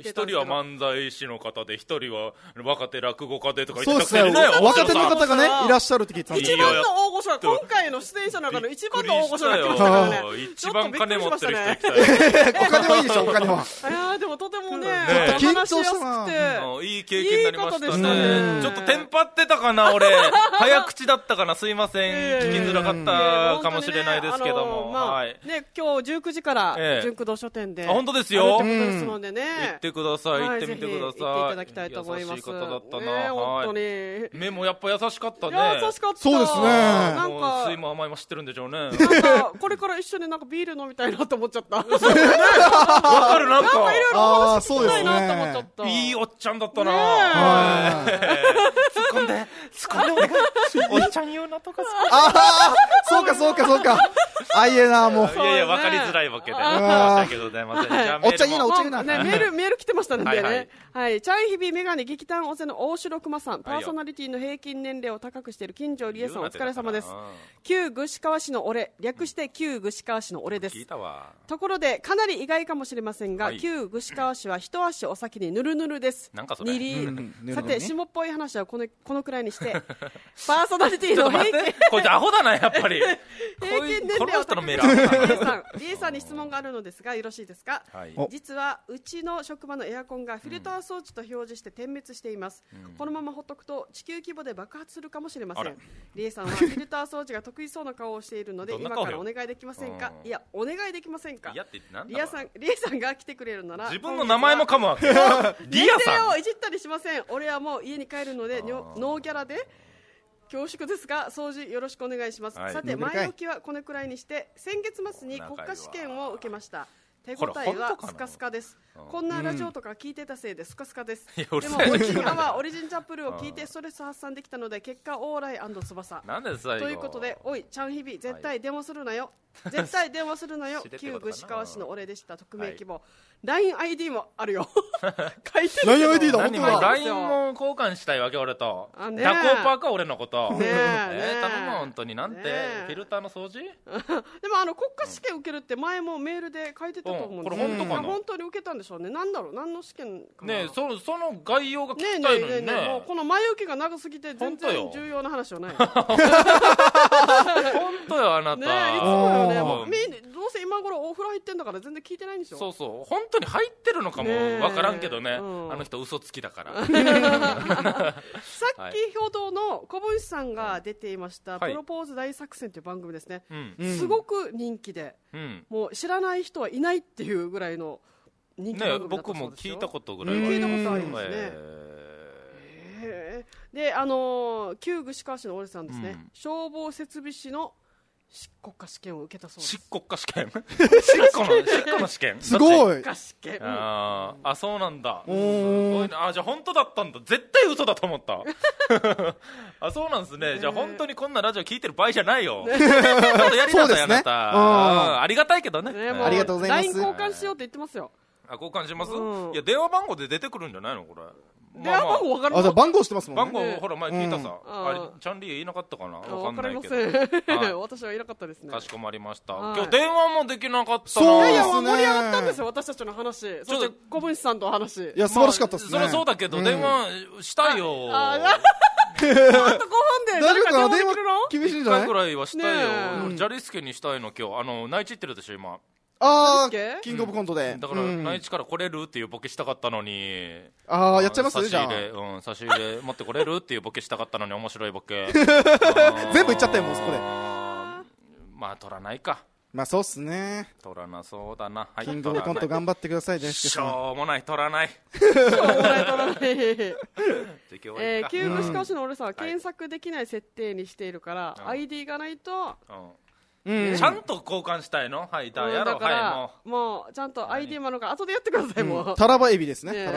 一人は漫才師の方で、一人は若手落語家でとか言ってたくせにね、 若手の方がね、いらっしゃるって聞いてたんです一番の大御所が、今回の出演者の中の一番の大御所が来ましたからね。 一番金持ってる人来たよ。 お金はいいでしょ、お金は。 いやでもとてもね、 緊張したな。 いい経験になりましたね。ちょっとテンパってたかな、俺。早口だったかな、すいません。聞きづらかったかもしれないですけども。 ね、今日19時から純駆動書店で。 本当ですよ。 ですのでね。 行ってください。行ってみてください。 行っていただきたいと思います。 優しい方だったな。 本当に。 目もやっぱ優しかったね。 優しかった。 そうですね。 なんか酸いも甘いも知ってるんでしょうね。 なんかこれから一緒になんかビール飲みたいなと思っちゃった。わかる、なんか。 いろいろお話聞きたいなと思っちゃった。 いいおっちゃんだったな。突っ込んでお願い。おっちゃん言うなとか。 そうか。 あいえな、もう。 いやいや、わかりづらいボケで。申し訳ございません。じゃあお茶いいな、お茶いいな。 メール来てましたね。はい。チャイヒビメガネ劇団オセの大城熊さん、パーソナリティの平均年齢を高くしている金城理恵さん、お疲れ様です。旧串川市の俺、略して旧串川市の俺です。ところで、かなり意外かもしれませんが、旧串川市は一足お先にぬるぬるです。 なんかそれ。 さて、下っぽい話はこのくらいにして、パーソナリティの平均。 こいつアホだな、やっぱり。 平均年齢を高くしているリエさんに質問があるのですがよろしいですか。実はうちの職場のエアコンがフィルター装置と表示して点滅しています。このままほっとくと地球規模で爆発するかもしれません。リエさんはフィルター装置が得意そうな顔をしているので今からお願いできませんか。いやお願いできませんか。リエさんが来てくれるなら自分の名前も噛むわけ。 リエさんをいじったりしません。俺はもう家に帰るのでノーギャラで恐縮ですが掃除よろしくお願いします。さて前置きはこれくらいにして先月末に国家試験を受けました。手応えはスカスカです。こんなラジオとか聞いてたせいでスカスカです。でも今はオリジンチャップルを聞いてストレス発散できたので結果オーライ&翼ということで、おいちゃんひび絶対電話するなよ、絶対電話するなよ。旧串川市の俺でした。匿名希望。LINE-ID もあるよ。書いてる。 LINE-ID だ、本当だ。 LINE も交換したいわけ、俺と。ダコーパーか、俺のこと。頼むわ、本当に。なんて、フィルターの掃除。 でも、国家試験受けるって前もメールで書いてたと思うんですよ。これ本当かな。本当に受けたんでしょうね。なんだろう、何の試験かな。 ねえ、その概要が聞きたいのにね。もうこの前置きが長すぎて全然重要な話はない。 本当よ、あなた。 ねえ、いつもよね。どうせ今頃お風呂入ってんだから全然聞いてないんでしょ。 そうそう、本当に入ってるのかもわからんけどね、あの人嘘つきだからさっきほどの小文さんが出ていましたプロポーズ大作戦という番組ですね、すごく人気で、もう知らない人はいないっていうぐらいの人気番組だったそうですよ。僕も聞いたことぐらいは聞いたことありますね。で、旧串川市の俺さんですね、消防設備士の国家試験を受けたそうです。 国家試験執行の試験すごい。 国家試験。 あ、そうなんだ。すごいな。じゃあ本当だったんだ。絶対嘘だと思った。あ、そうなんですね。じゃあ本当にこんなラジオ聞いてる場合じゃないよ。ちょっとやりなさい、あなた。ありがたいけどね。 ありがとうございます。 LINE 交換しようって言ってますよ。 交換します。いや、電話番号で出てくるんじゃないのこれ。 電話番号分かる。 じゃあ番号してますもんね。 番号ほら前聞いたさ。チャンリーいなかったかな。 分かりません。私はいなかったですね。 かしこまりました。今日電話もできなかった。 そうですね。盛り上がったんですよ、私たちの話。そして小文さんと話。 いや素晴らしかったですね。 それはそうだけど電話したいよ。 あと5分で大丈夫かな。電話厳しいんじゃない。 1回ぐらいはしたいよ。ジャリスケにしたいの今日。内地行ってるでしょ今。 ああ、キングオブコントで。 だから内地から来れるっていうボケしたかったのに。 ああ、やっちゃいますね。じゃあ差し入れ持ってこれるっていうボケしたかったのに面白いボケ。 全部言っちゃったよもうそこで。 まあ取らないか。 まあそうっすね。 取らなそうだな。 キングオブコント頑張ってください。 しょうもない取らない。 しょうもない取らない。旧串川市の俺さんは検索できない設定にしているからID がないと。 ちゃんと交換したいの。はい、だやろう。はい、 もうちゃんと ID もあるから後でやってください。もうタラバエビですね。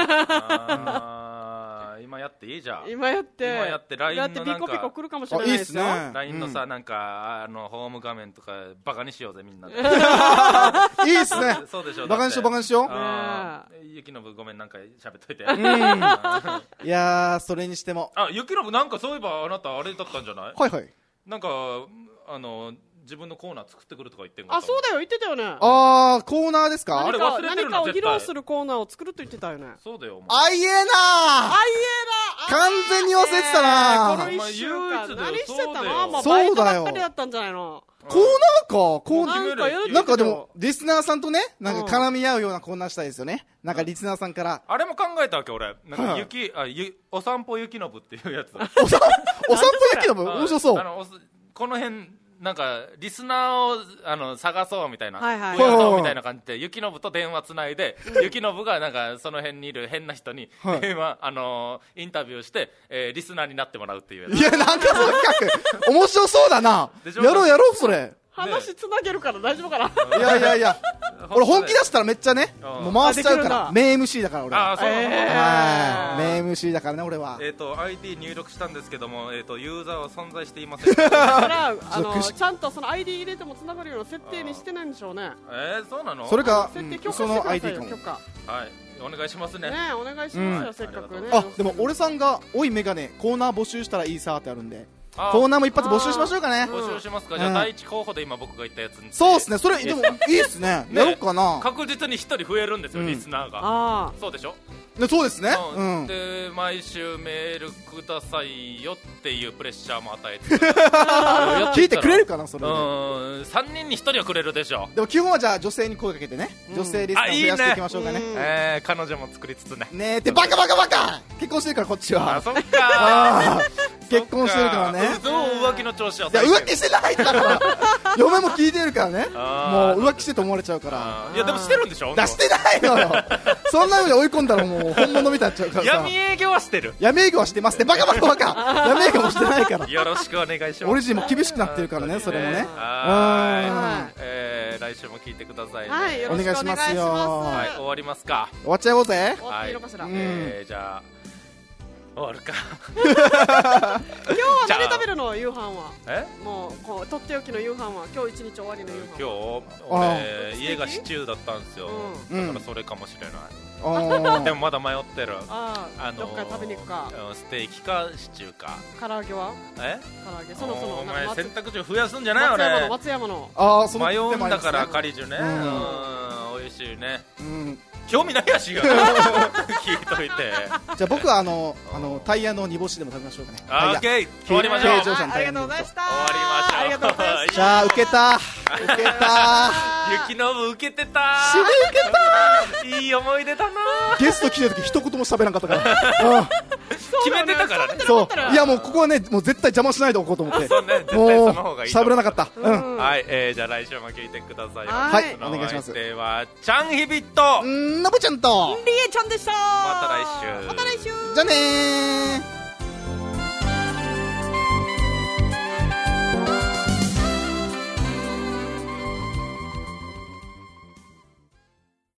今やっていいじゃん。 今やって LINE のだってピコピコ来るかもしれないですよ。 LINE のさなんかホーム画面とかバカにしようぜみんなで。 いいっすね。 そうでしょ。 バカにしようバカにしよう。 ゆきのぶごめんなんか喋っといて。 いやそれにしてもゆきのぶなんかそういえばあなたあれだったんじゃない。 はいはい。 なんか自分のコーナー作ってくるとか言ってんか。 あ、そうだよ、言ってたよね。 あー、コーナーですか。 あれ忘れてるな。 何かを披露するコーナーを作ると言ってたよね。 そうだよ。 あいえな完全に忘れてたな。 この1週間何してたの。 そうだよ。 バイトばっかりだったんじゃないの。 コーナーか。コーナーなんかでもリスナーさんとねなんか絡み合うようなコーナーしたいですよね。なんかリスナーさんからあれも考えたわけ俺。なんかお散歩ゆきのぶっていうやつ。 お散歩ゆきのぶ面白そう。 この辺なんかリスナーを探そうみたいな、増やそうみたいな感じでゆきのぶと電話つないでゆきのぶがなんかその辺にいる変な人に電話インタビューして、リスナーになってもらうっていうやつ。 いやなんかその企画面白そうだな。やろうそれ。 話つなげるから大丈夫かな。 いやいや俺本気出したらめっちゃねもう回しちゃうからメイン MC だから俺は。 そうメイン MC だからね俺は。 ID 入力したんですけどもユーザーは存在していません。 だからちゃんとその ID 入れてもつながるような設定にしてないんでしょうね。 そうなの？ それか設定許可してくださいよ。許可。 はい、お願いしますね。 お願いしますよ、せっかくね。 でも俺さんがおいメガネコーナー募集したらいいさってあるんで、コーナーも一発募集しましょうかね。 募集しますか。じゃあ第一候補で今僕が言ったやつに。 そうですね、それでもいいっすね。やろうかな。 確実に一人増えるんですよ、リスナーが。そうでしょ。 そうですね。 で毎週メールくださいよっていうプレッシャーも与えて聞いてくれるかなそれ。 3人に1人はくれるでしょ。 でも基本はじゃあ女性に声かけてね、女性リスナーを増やしていきましょうかね。 彼女も作りつつね。 ねえってバカ結婚してるからこっちは。 そっか結婚してるからね。 浮気の調子は。 いや浮気してないから。嫁も聞いてるからね。もう浮気してと思われちゃうから。 いやでもしてるんでしょ。 出してないのよ。そんな風に追い込んだらもう本物みたいになっちゃうからさ。 闇営業はしてる。 闇営業はしてますね。バカ闇営業もしてないから。 よろしくお願いします。 俺自身も厳しくなってるからね、それもね。 来週も聞いてくださいね。 はい、 お願いしますよ。 はい、終わりますか。 終わっちゃおうぜ。 はい、じゃあ終わるか。 今日は何食べるの？夕飯は。もうこうとっておきの夕飯は今日一日終わりの夕飯。 今日俺家がシチューだったんですよ。だからそれかもしれない。でもまだ迷ってる。 どっか食べに行くか。 ステーキかシチューか。 唐揚げは？唐揚げ。そのお前選択肢増やすんじゃないよね。 松山の。 迷うんだから仮樹ね。美味しいね。興味ないやしが聞いといて。 じゃあ僕はタイヤの煮干しでも食べましょうかね。 オッケー、終わりましょう。 ありがとうございました。終わりましょう。ありがとうございました。 じゃあ受けた。 雪のぶ受けてた。 受けた。いい思い出だな。 ゲスト来てる時一言も喋らなかったから。 決めてたからね。 そう。いやもうここはねもう絶対邪魔しないでおこうと思って。もう喋らなかった。 はい。じゃあ来週も聞いてください。 はい。お願いします。 ではチャンヒビット。 のぶちゃんとりえちゃんでした。 また来週。 また来週。 じゃあねー。